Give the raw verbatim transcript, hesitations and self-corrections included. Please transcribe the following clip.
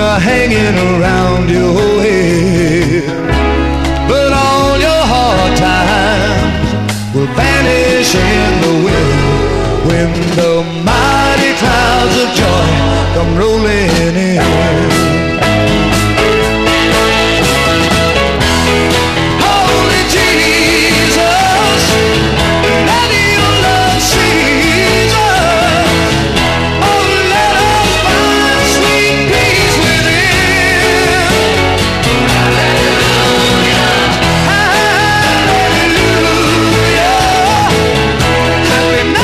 are hanging around your head. But all your hard times will vanish in